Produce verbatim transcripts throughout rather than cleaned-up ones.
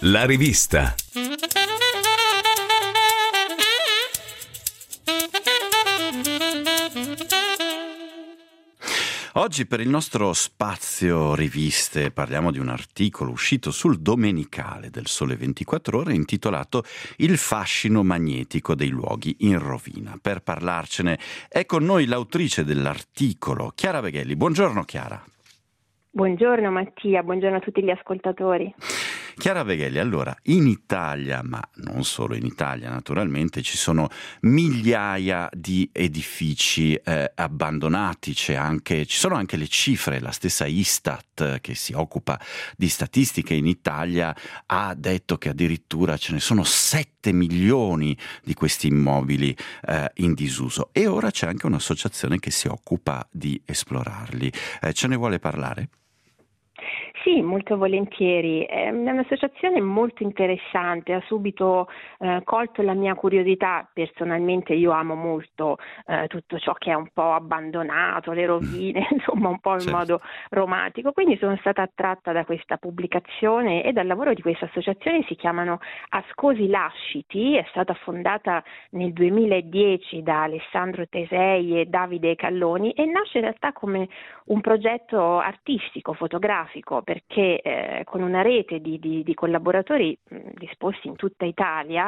La rivista. Oggi per il nostro spazio riviste parliamo di un articolo uscito sul Domenicale del Sole ventiquattro Ore intitolato Il fascino magnetico dei luoghi in rovina. Per parlarcene è con noi l'autrice dell'articolo, Chiara Beghelli. Buongiorno Chiara. Buongiorno Mattia, buongiorno a tutti gli ascoltatori. Chiara Beghelli, allora, in Italia, ma non solo in Italia naturalmente, ci sono migliaia di edifici eh, abbandonati, c'è anche, ci sono anche le cifre, la stessa Istat che si occupa di statistiche in Italia ha detto che addirittura ce ne sono sette milioni di questi immobili eh, in disuso e ora c'è anche un'associazione che si occupa di esplorarli. Eh, ce ne vuole parlare? Sì, molto volentieri. È un'associazione molto interessante, ha subito eh, colto la mia curiosità. Personalmente io amo molto eh, tutto ciò che è un po' abbandonato, le rovine, insomma un po' in Certo. modo romantico. Quindi sono stata attratta da questa pubblicazione e dal lavoro di questa associazione. Si chiamano Ascosi Lasciti, è stata fondata nel duemiladieci da Alessandro Tesei e Davide Calloni e nasce in realtà come un progetto artistico, fotografico, perché eh, con una rete di, di, di collaboratori mh, disposti in tutta Italia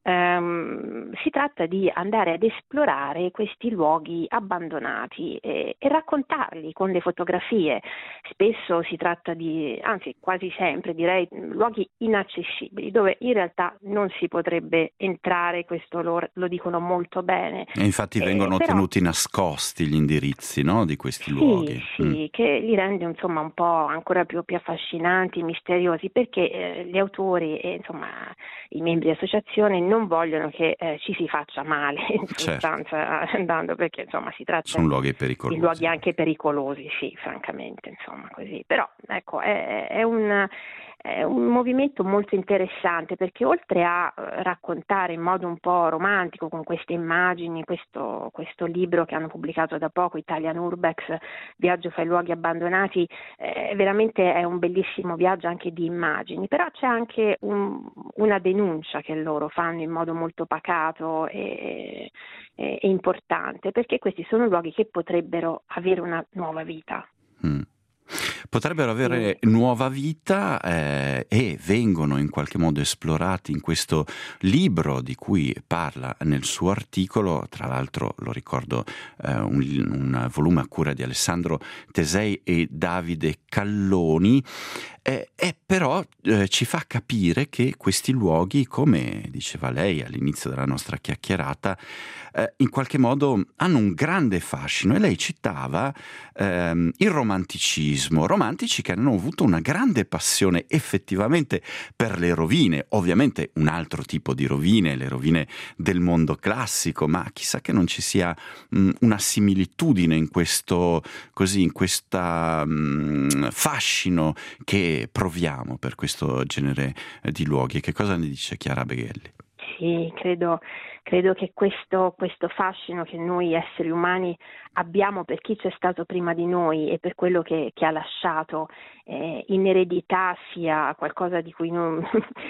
ehm, si tratta di andare ad esplorare questi luoghi abbandonati e, e raccontarli con le fotografie. Spesso si tratta di, anzi quasi sempre direi, luoghi inaccessibili dove in realtà non si potrebbe entrare, questo lo, lo dicono molto bene. E infatti Eh, vengono però, tenuti nascosti gli indirizzi, no, di questi sì, luoghi. sì, Mm. che li rende insomma un po' ancora più, più affascinanti, misteriosi, perché eh, gli autori e insomma i membri dell'associazione non vogliono che eh, ci si faccia male in Certo. sostanza andando, perché insomma si tratta Sono luoghi di pericolosi. luoghi anche pericolosi, sì, francamente, insomma così. Però ecco, è, è un È un movimento molto interessante perché oltre a eh, raccontare in modo un po' romantico con queste immagini, questo, questo libro che hanno pubblicato da poco, Italian Urbex, Viaggio fra i luoghi abbandonati, eh, veramente è un bellissimo viaggio anche di immagini, però c'è anche un, una denuncia che loro fanno in modo molto pacato e, e, e importante, perché questi sono luoghi che potrebbero avere una nuova vita. Mm. Potrebbero avere E, nuova vita eh, e vengono in qualche modo esplorati in questo libro di cui parla nel suo articolo, tra l'altro lo ricordo eh, un, un volume a cura di Alessandro Tesei e Davide Calloni, eh, e però eh, ci fa capire che questi luoghi, come diceva lei all'inizio della nostra chiacchierata, eh, in qualche modo hanno un grande fascino e lei citava ehm, il romanticismo, romantici che hanno avuto una grande passione effettivamente per le rovine, ovviamente un altro tipo di rovine, le rovine del mondo classico, ma chissà che non ci sia mh, una similitudine in questo, così, in questa mh, fascino che proviamo per questo genere eh, di luoghi. Che cosa ne dice Chiara Beghelli? Sì, credo, credo che questo, questo fascino che noi esseri umani abbiamo per chi c'è stato prima di noi e per quello che, che ha lasciato eh, in eredità sia qualcosa di cui non,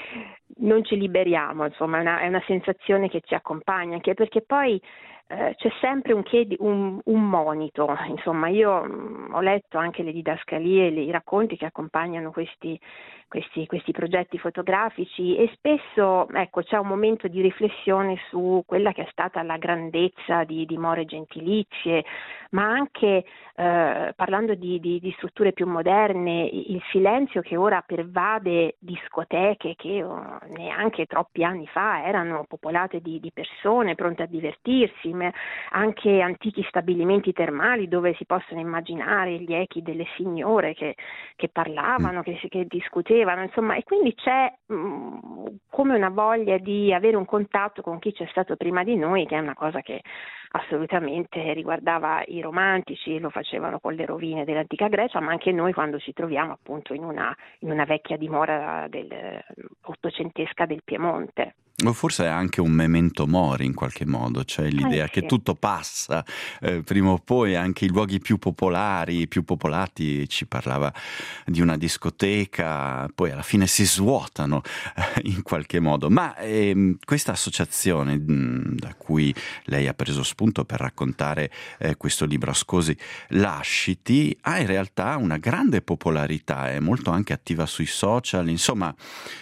non ci liberiamo, insomma è una, è una sensazione che ci accompagna, anche perché poi eh, c'è sempre un, che, un, un monito, insomma io mh, ho letto anche le didascalie, i racconti che accompagnano questi Questi, questi progetti fotografici e spesso ecco, c'è un momento di riflessione su quella che è stata la grandezza di dimore gentilizie, ma anche eh, parlando di, di, di strutture più moderne, il silenzio che ora pervade discoteche che oh, neanche troppi anni fa erano popolate di, di persone pronte a divertirsi, ma anche antichi stabilimenti termali dove si possono immaginare gli echi delle signore che, che parlavano, che, che discutevano, insomma, e quindi c'è mh, come una voglia di avere un contatto con chi c'è stato prima di noi, che è una cosa che assolutamente riguardava i romantici, lo facevano con le rovine dell'antica Grecia, ma anche noi quando ci troviamo appunto in una, in una vecchia dimora del, ottocentesca del Piemonte. O forse è anche un memento mori in qualche modo, cioè l'idea Eh che sì. tutto passa, eh, prima o poi anche i luoghi più popolari, più popolati, ci parlava di una discoteca, poi alla fine si svuotano eh, in qualche modo. Ma ehm, questa associazione mh, da cui lei ha preso spunto per raccontare eh, questo libro Ascosi Lasciti ha in realtà una grande popolarità, è molto anche attiva sui social, insomma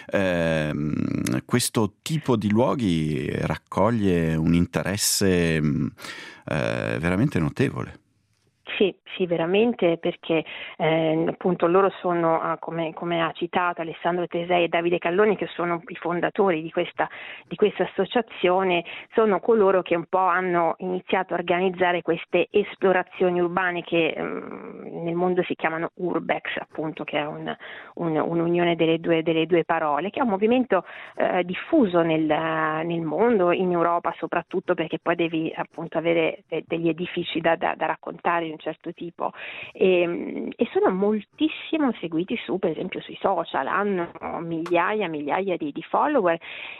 ehm, questo tipo di luoghi raccoglie un interesse mh, eh, veramente notevole. Sì, sì, veramente, perché eh, appunto loro sono, ah, come, come ha citato Alessandro Tesei e Davide Calloni, che sono i fondatori di questa, di questa associazione, sono coloro che un po' hanno iniziato a organizzare queste esplorazioni urbane che um, nel mondo si chiamano Urbex, appunto, che è un, un, un'unione delle due, delle due parole, che è un movimento eh, diffuso nel, nel mondo, in Europa soprattutto, perché poi devi appunto avere de- degli edifici da, da, da raccontare di un certo tipo e, e sono moltissimo seguiti su, per esempio sui social, hanno migliaia e migliaia di, di follower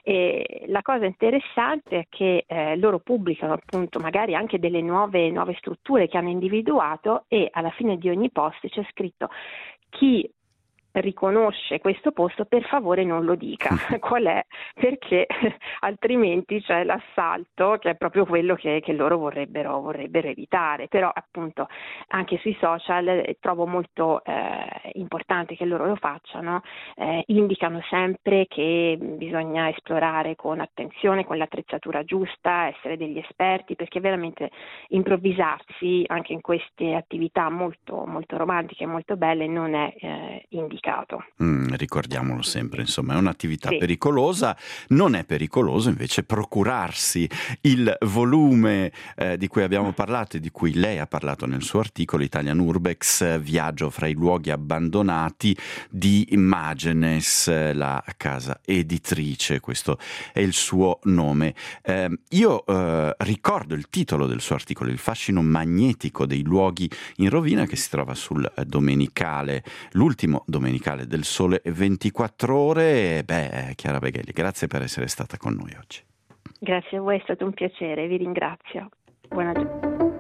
e la cosa interessante è che eh, loro pubblicano appunto magari anche delle nuove, nuove strutture che hanno individuato e alla fine di ogni post c'è scritto: chi riconosce questo posto per favore non lo dica qual è, perché altrimenti c'è l'assalto, che è proprio quello che, che loro vorrebbero, vorrebbero evitare. Però appunto anche sui social eh, trovo molto eh, importante che loro lo facciano, eh, indicano sempre che bisogna esplorare con attenzione, con l'attrezzatura giusta, essere degli esperti, perché veramente improvvisarsi anche in queste attività molto, molto romantiche e molto belle non è eh, indicato. Mm, ricordiamolo sempre, insomma, è un'attività Sì. pericolosa. Non è pericoloso invece procurarsi il volume eh, di cui abbiamo parlato e di cui lei ha parlato nel suo articolo Italian Urbex, viaggio fra i luoghi abbandonati di Imagenes, la casa editrice, questo è il suo nome. Eh, io eh, ricordo il titolo del suo articolo, Il fascino magnetico dei luoghi in rovina, che si trova sul Domenicale, l'ultimo Domenicale del Sole ventiquattro Ore. Beh, Chiara Beghelli, grazie per essere stata con noi oggi. Grazie a voi, è stato un piacere, vi ringrazio. Buona giornata.